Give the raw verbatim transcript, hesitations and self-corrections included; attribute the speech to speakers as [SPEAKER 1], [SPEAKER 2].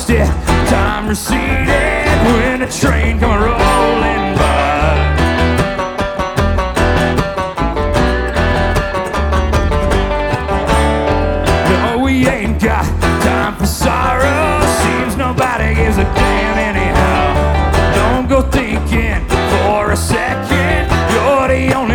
[SPEAKER 1] lost it, time receded when a train come rolling by. No, we ain't got time for sorrow. Seems nobody gives a damn anyhow. Don't go thinking